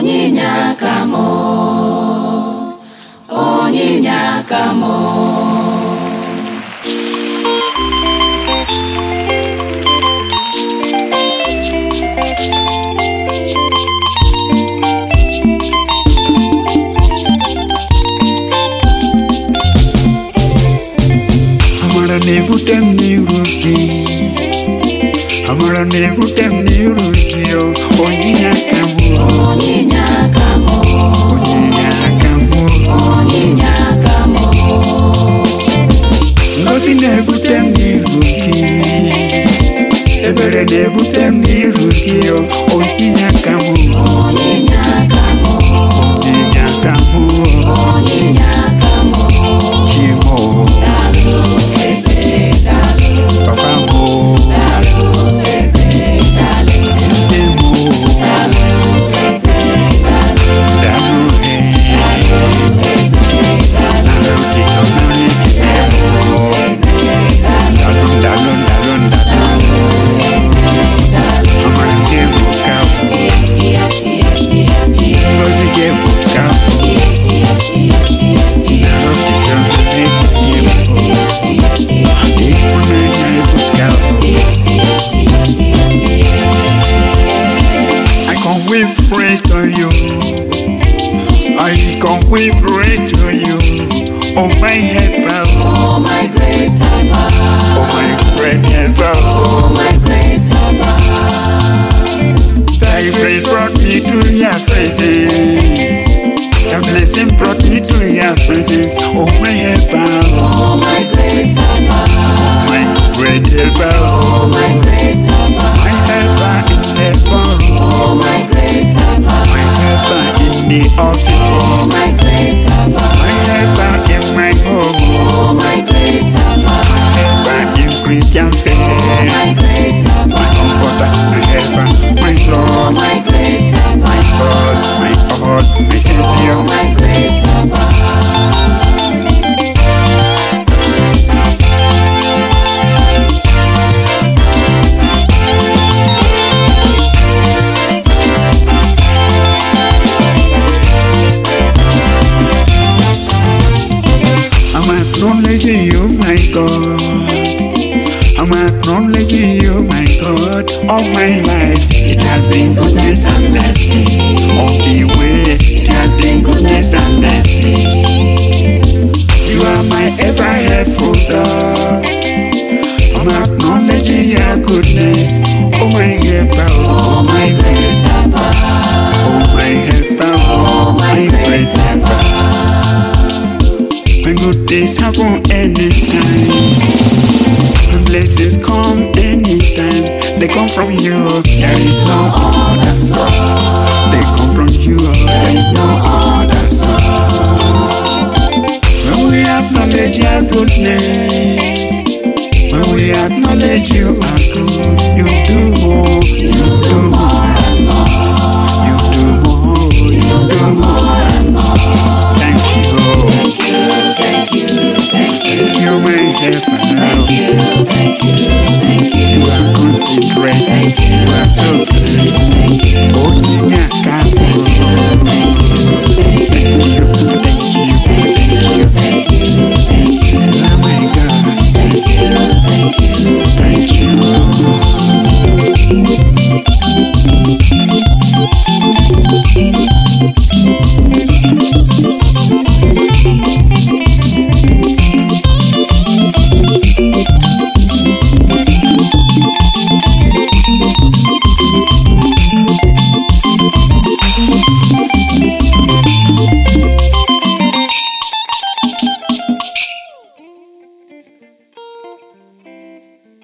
Onyinyakamo, Onyinyakamo. Amara nevutem niruki, Amara nevutem niruki, Onyinyakamo, Onyinyakamo, Onyinyakamo, Onyinyakamo. Ngozi nevutem niruki, Ebere nevutem niruki, Onyinyakamo, Onyinyakamo, Onyinyakamo, Onyinyakamo. Chimo, Dalu eze dalu, Papa mo, dalu eze dalu, Semo, dalu eze dalu, Dalu he, dalu eze dalu, Dalu tito nani kitemo, eze dalu, Dalu, Amara kevu kavu, Ngozi kevu kavu, Dalu tito nani kitemo, Ikunanya kevu kavu. I can't wait praise to you. I can't wait praise to you. Oh my helper, oh my great helper, oh my great helper. oh my great helper. Thy grace brought me to your presence. Your blessing brought me to your presence. Oh my helper, Oh my great helper, my great helper. oh my